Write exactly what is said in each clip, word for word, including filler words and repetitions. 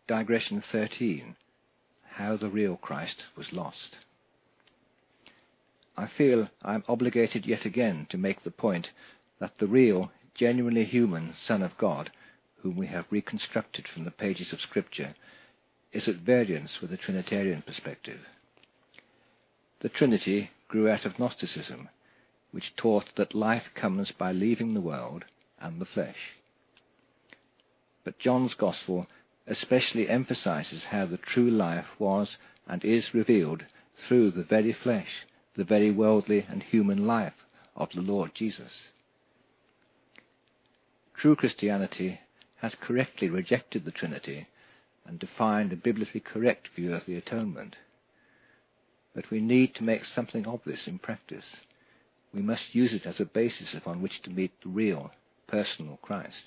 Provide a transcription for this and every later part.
Digression thirteen. How the real Christ was lost. I feel I am obligated yet again to make the point that the real, genuinely human Son of God, whom we have reconstructed from the pages of Scripture, is at variance with the Trinitarian perspective. The Trinity grew out of Gnosticism, which taught that life comes by leaving the world and the flesh. But John's Gospel especially emphasizes how the true life was and is revealed through the very flesh, the very worldly and human life of the Lord Jesus. True Christianity has correctly rejected the Trinity and defined a biblically correct view of the atonement. But we need to make something of this in practice. We must use it as a basis upon which to meet the real, personal Christ.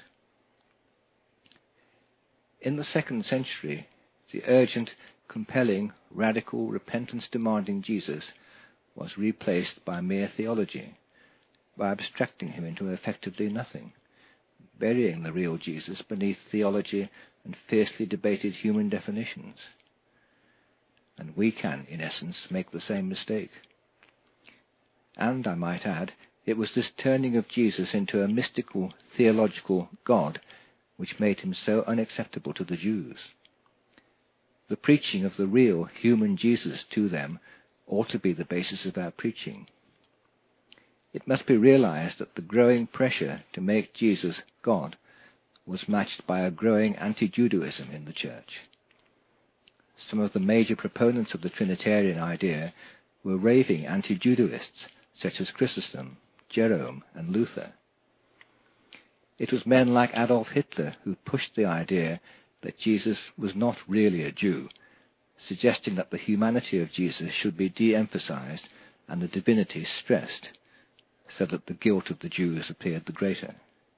In the second century, the urgent, compelling, radical, repentance-demanding Jesus was replaced by mere theology, by abstracting him into effectively nothing, burying the real Jesus beneath theology and fiercely debated human definitions. And we can, in essence, make the same mistake. And, I might add, it was this turning of Jesus into a mystical, theological God which made him so unacceptable to the Jews. The preaching of the real, human Jesus to them ought to be the basis of our preaching. It must be realized that the growing pressure to make Jesus God was matched by a growing anti-Judaism in the church. Some of the major proponents of the Trinitarian idea were raving anti-Judaists such as Chrysostom, Jerome, and Luther. It was men like Adolf Hitler who pushed the idea that Jesus was not really a Jew, suggesting that the humanity of Jesus should be de-emphasized and the divinity stressed, so that the guilt of the Jews appeared the greater.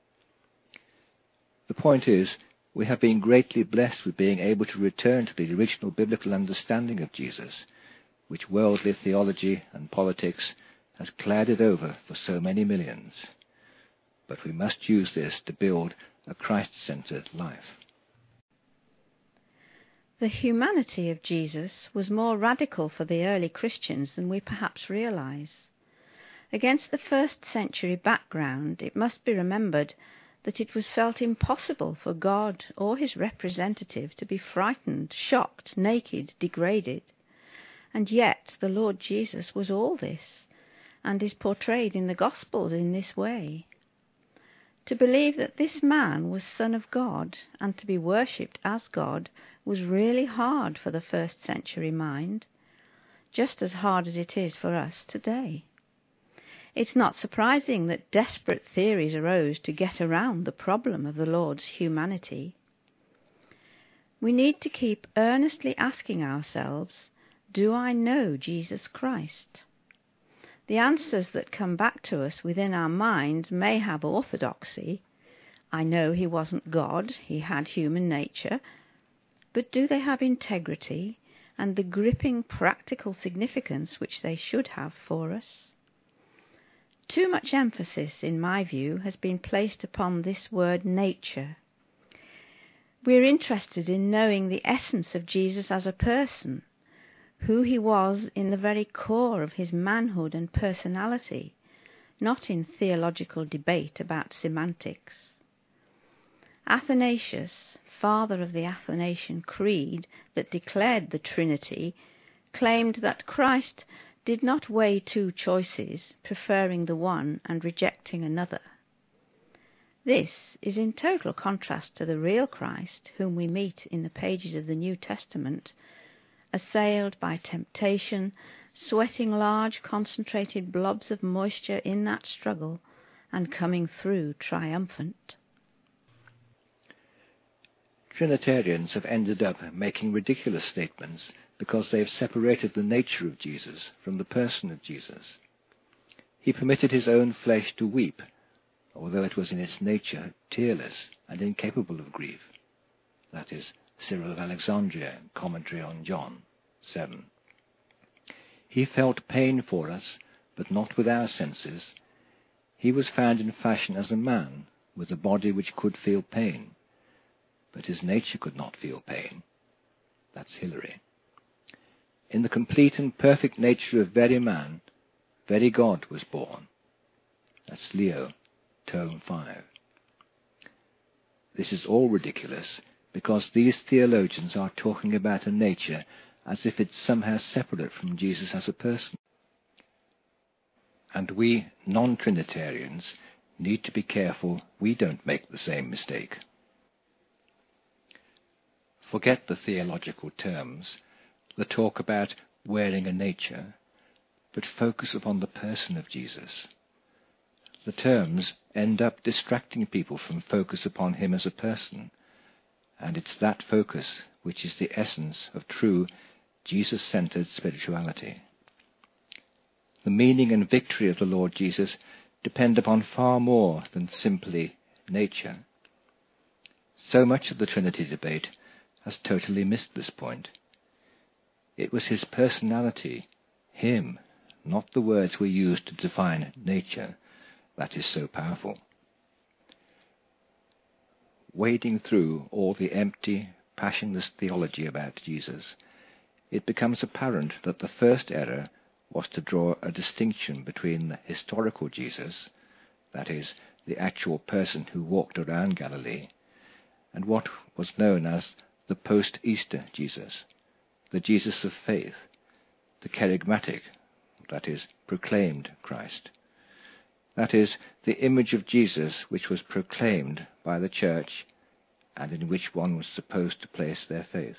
The point is, we have been greatly blessed with being able to return to the original biblical understanding of Jesus, which worldly theology and politics has clouded over for so many millions. But we must use this to build a Christ-centered life. The humanity of Jesus was more radical for the early Christians than we perhaps realize. Against the first century background, it must be remembered that it was felt impossible for God or his representative to be frightened, shocked, naked, degraded. And yet the Lord Jesus was all this, and is portrayed in the Gospels in this way. To believe that this man was Son of God and to be worshipped as God was really hard for the first century mind, just as hard as it is for us today. It's not surprising that desperate theories arose to get around the problem of the Lord's humanity. We need to keep earnestly asking ourselves, do I know Jesus Christ? The answers that come back to us within our minds may have orthodoxy. I know he wasn't God, he had human nature. But do they have integrity and the gripping practical significance which they should have for us? Too much emphasis, in my view, has been placed upon this word nature. We're interested in knowing the essence of Jesus as a person, who he was in the very core of his manhood and personality, not in theological debate about semantics. Athanasius, father of the Athanasian Creed that declared the Trinity, claimed that Christ did not weigh two choices, preferring the one and rejecting another. This is in total contrast to the real Christ, whom we meet in the pages of the New Testament, assailed by temptation, sweating large concentrated blobs of moisture in that struggle, and coming through triumphant. Trinitarians have ended up making ridiculous statements because they have separated the nature of Jesus from the person of Jesus. He permitted his own flesh to weep, although it was in its nature tearless and incapable of grief. That is, Cyril of Alexandria, Commentary on John seven. He felt pain for us, but not with our senses. He was found in fashion as a man, with a body which could feel pain. But his nature could not feel pain. That's Hilary. In the complete and perfect nature of very man, very God was born. That's Leo, tome five. This is all ridiculous, because these theologians are talking about a nature as if it's somehow separate from Jesus as a person. And we non-Trinitarians need to be careful we don't make the same mistake. Forget the theological terms, the talk about wearing a nature, but focus upon the person of Jesus. The terms end up distracting people from focus upon him as a person, and it's that focus which is the essence of true Jesus-centered spirituality. The meaning and victory of the Lord Jesus depend upon far more than simply nature. So much of the Trinity debate has totally missed this point. It was his personality, him, not the words we use to define nature, that is so powerful. Wading through all the empty, passionless theology about Jesus, it becomes apparent that the first error was to draw a distinction between the historical Jesus, that is, the actual person who walked around Galilee, and what was known as the post-Easter Jesus, the Jesus of faith, the charismatic, that is, proclaimed Christ. That is, the image of Jesus which was proclaimed by the church and in which one was supposed to place their faith.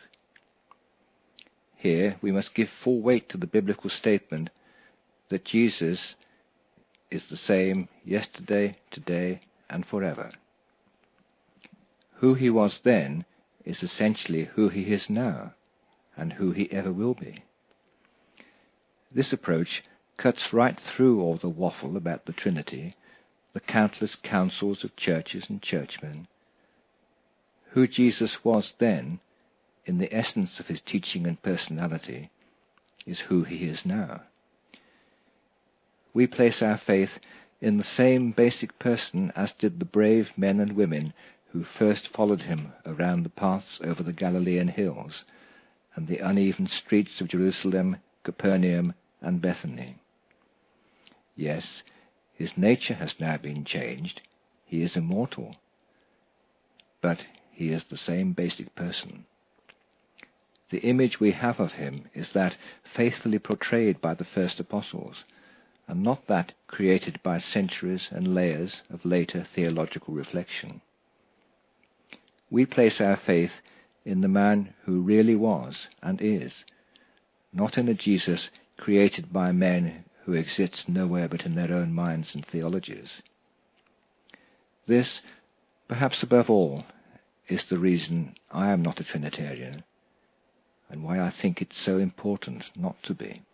Here we must give full weight to the biblical statement that Jesus is the same yesterday, today, and forever. Who he was then is essentially who he is now, and who he ever will be. This approach cuts right through all the waffle about the Trinity, the countless councils of churches and churchmen. Who Jesus was then, in the essence of his teaching and personality, is who he is now. We place our faith in the same basic person as did the brave men and women who first followed him around the paths over the Galilean hills and the uneven streets of Jerusalem, Capernaum, and Bethany. Yes, his nature has now been changed. He is immortal. But he is the same basic person. The image we have of him is that faithfully portrayed by the first apostles, and not that created by centuries and layers of later theological reflection. We place our faith in the man who really was and is, not in a Jesus created by men who exists nowhere but in their own minds and theologies. This, perhaps above all, is the reason I am not a Trinitarian, and why I think it so important not to be.